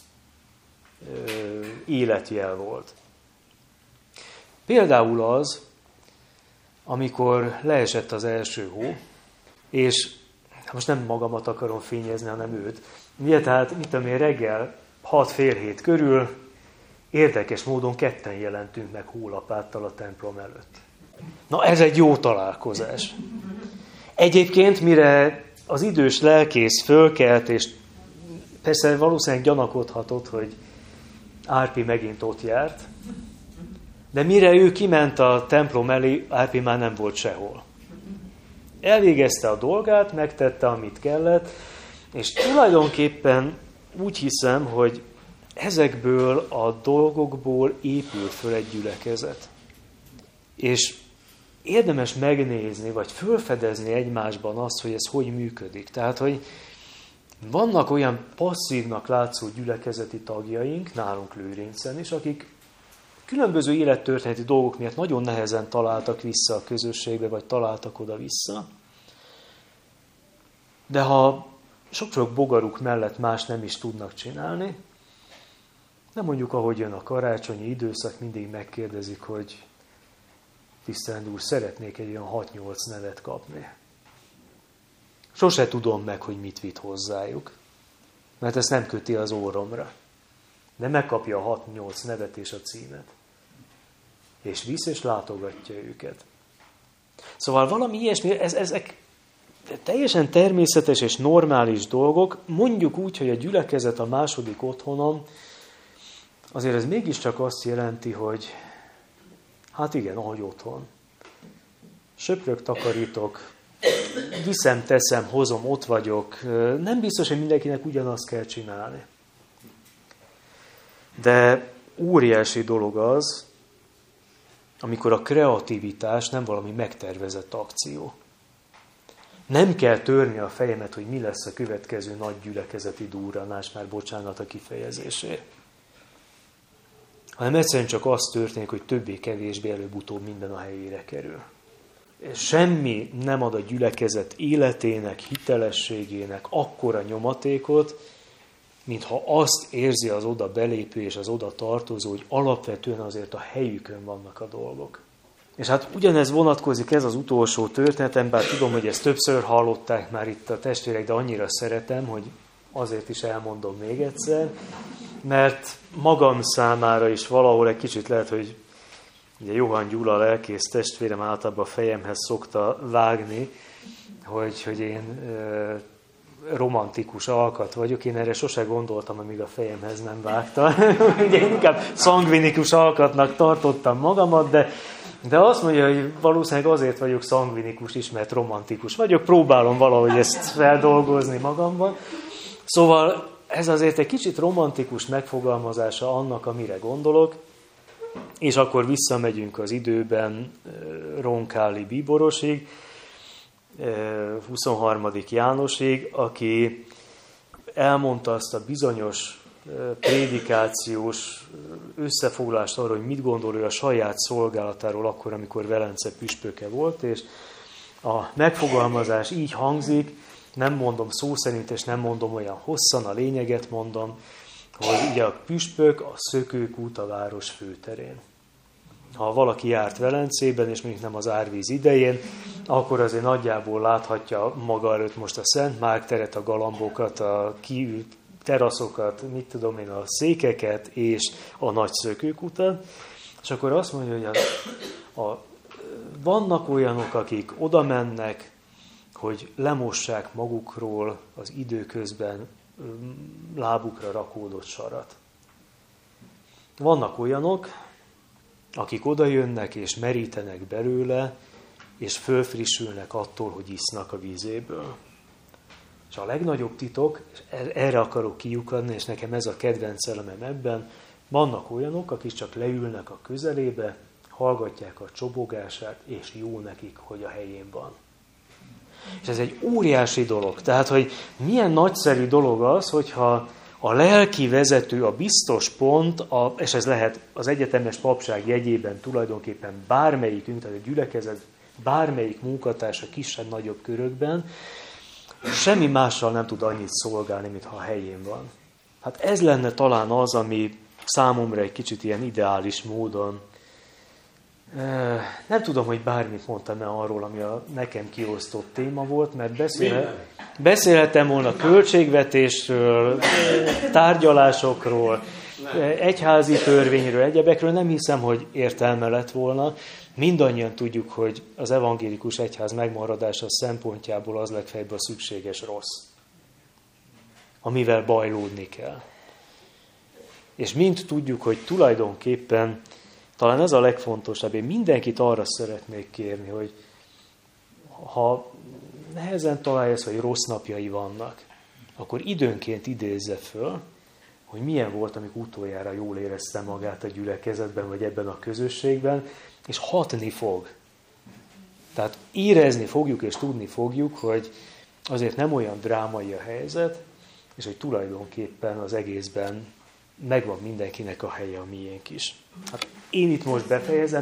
életjel volt. Például az, amikor leesett az első hó, és most nem magamat akarom fényezni, hanem őt. Ugye, tehát, mit tudom én, reggel 6-6:30 körül érdekes módon ketten jelentünk meg hólapáttal a templom előtt. Na, ez egy jó találkozás. Egyébként, mire az idős lelkész fölkelt, és persze valószínűleg gyanakodhatott, hogy Árpi megint ott járt, de mire ő kiment a templom elé, Árpi már nem volt sehol. Elvégezte a dolgát, megtette, amit kellett, és tulajdonképpen úgy hiszem, hogy ezekből a dolgokból épül föl egy gyülekezet. És érdemes megnézni, vagy fölfedezni egymásban azt, hogy ez hogy működik. Tehát, hogy vannak olyan passzívnak látszó gyülekezeti tagjaink, nálunk Lőrincen is, akik különböző élettörténeti dolgok miatt nagyon nehezen találtak vissza a közösségbe, vagy találtak oda-vissza. De ha sok bogaruk mellett más nem is tudnak csinálni, nem mondjuk, ahogy jön a karácsonyi időszak, mindig megkérdezik, hogy tisztelendő úr, szeretnék egy olyan 6-8 nevet kapni. Sose tudom meg, hogy mit vitt hozzájuk, mert ezt nem köti az orromra. De megkapja a 6-8 nevet és a címet. És visz és látogatja őket. Szóval valami ilyesmi, ezek teljesen természetes és normális dolgok. Mondjuk úgy, hogy a gyülekezet a második otthonom, azért ez mégiscsak azt jelenti, hogy hát igen, ahogy otthon. Söprök, takarítok, viszem, teszem, hozom, ott vagyok. Nem biztos, hogy mindenkinek ugyanazt kell csinálni. De óriási dolog az, amikor a kreativitás nem valami megtervezett akció. Nem kell törni a fejemet, hogy mi lesz a következő nagy gyülekezeti durranás, már bocsánat a kifejezésért. Hanem egyszerűen csak az történik, hogy többé-kevésbé előbb-utóbb minden a helyére kerül. Semmi nem ad a gyülekezet életének, hitelességének akkora nyomatékot, mintha azt érzi az oda belépő és az oda tartozó, hogy alapvetően azért a helyükön vannak a dolgok. És hát ugyanez vonatkozik, ez az utolsó történetem, bár tudom, hogy ezt többször hallották már itt a testvérek, de annyira szeretem, hogy azért is elmondom még egyszer, mert magam számára is valahol egy kicsit lehet, hogy ugye Johann Gyula lelkész testvérem általában a fejemhez szokta vágni, hogy én romantikus alkat vagyok. Én erre sose gondoltam, amíg a fejemhez nem vágta. Ugye én inkább szangvinikus alkatnak tartottam magamat, de azt mondja, hogy valószínűleg azért vagyok szangvinikus is, mert romantikus vagyok. Próbálom valahogy ezt feldolgozni magamban. Szóval ez azért egy kicsit romantikus megfogalmazása annak, amire gondolok, és akkor visszamegyünk az időben Ronkáli Bíborosig, 23. Jánosig, aki elmondta azt a bizonyos prédikációs összefoglalást arról, hogy mit gondol ő a saját szolgálatáról akkor, amikor Velence püspöke volt, és a megfogalmazás így hangzik, nem mondom szó szerint, és nem mondom olyan hosszan, a lényeget mondom, hogy ugye a püspök a Szökőkút a város főterén. Ha valaki járt Velencében, és mondjuk nem az árvíz idején, akkor azért nagyjából láthatja maga előtt most a Szent Márk teret, a galambokat, a kiült teraszokat, mit tudom én, a székeket és a nagy Szökőkutat. És akkor azt mondja, hogy vannak olyanok, akik oda mennek, hogy lemossák magukról az időközben lábukra rakódott sarat. Vannak olyanok, akik oda jönnek és merítenek belőle, és fölfrissülnek attól, hogy isznak a vízéből. És a legnagyobb titok, és erre akarok kiukadni, és nekem ez a kedvenc elemem ebben, vannak olyanok, akik csak leülnek a közelébe, hallgatják a csobogását, és jó nekik, hogy a helyén van. És ez egy óriási dolog. Tehát, hogy milyen nagyszerű dolog az, hogyha a lelki vezető, a biztos pont, és ez lehet az egyetemes papság jegyében tulajdonképpen bármelyikünk, tehát a gyülekezet bármelyik munkatársa kisebb-nagyobb körökben, semmi mással nem tud annyit szolgálni, mintha a helyén van. Hát ez lenne talán az, ami számomra egy kicsit ilyen ideális módon. Nem tudom, hogy bármit mondtam-e arról, ami a nekem kiosztott téma volt, mert beszélhettem volna költségvetésről, tárgyalásokról, egyházi törvényről, egyebekről nem hiszem, hogy értelme lett volna. Mindannyian tudjuk, hogy az evangélikus egyház megmaradása szempontjából az legfeljebb a szükséges rossz, amivel bajlódni kell. És mind tudjuk, hogy tulajdonképpen talán ez a legfontosabb. Én mindenkit arra szeretnék kérni, hogy ha nehezen találja ezt, hogy rossz napjai vannak, akkor időnként idézze föl, hogy milyen volt, amikor utoljára jól érezte magát a gyülekezetben, vagy ebben a közösségben, és hatni fog. Tehát érezni fogjuk, és tudni fogjuk, hogy azért nem olyan drámai a helyzet, és hogy tulajdonképpen az egészben megvan mindenkinek a helye, a miénk is. Hát én itt most befejezem,